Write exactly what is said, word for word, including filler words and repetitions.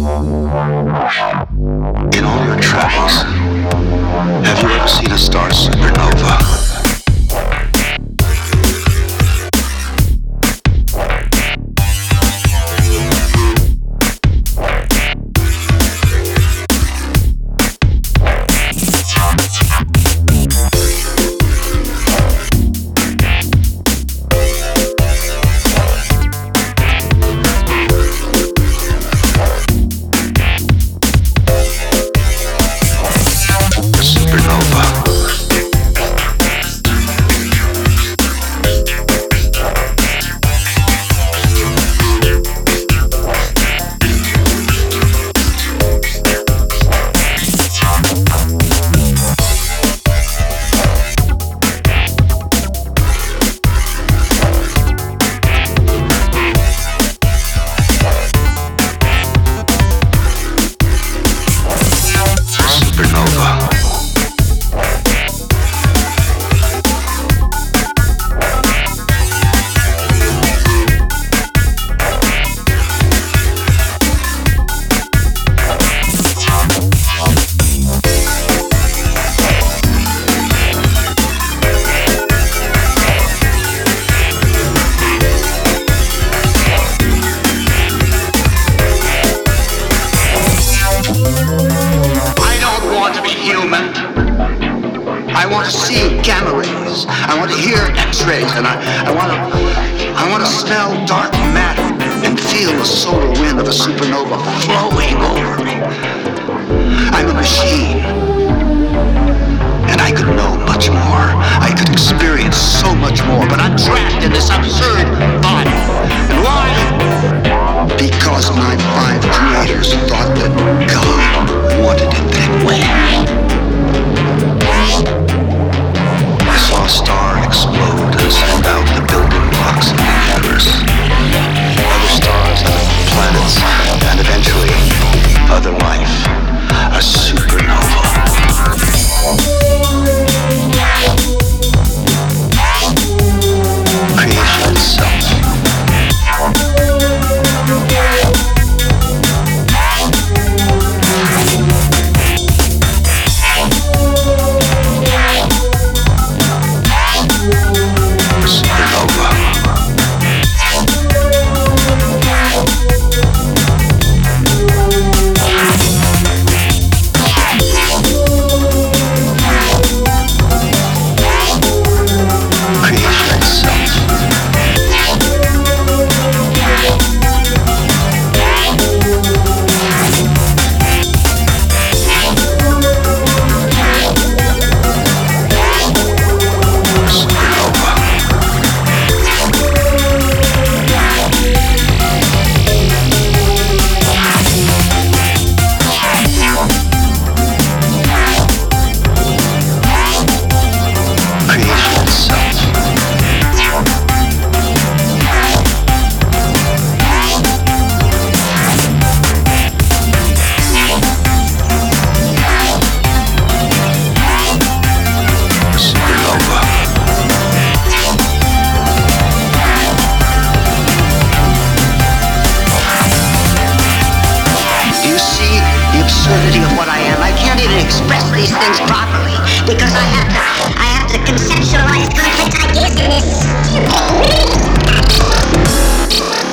In all your travels, have you ever seen a star supernova? I want to see gamma rays. I want to hear X-rays, and I, I want to, I want to smell dark matter and feel the solar wind of a supernova flowing over me. I'm a machine, and I could know much more. I could experience so much more, but I'm trapped in this absurd body. And why? Because my five creators thought that God wanted it that way. I saw a star explode and send out the building blocks of the universe. Other stars, other planets, and eventually other life. A supernova. Creation itself. Of what I am. I can't even express these things properly because I have to I have to conceptualize complex ideas in this.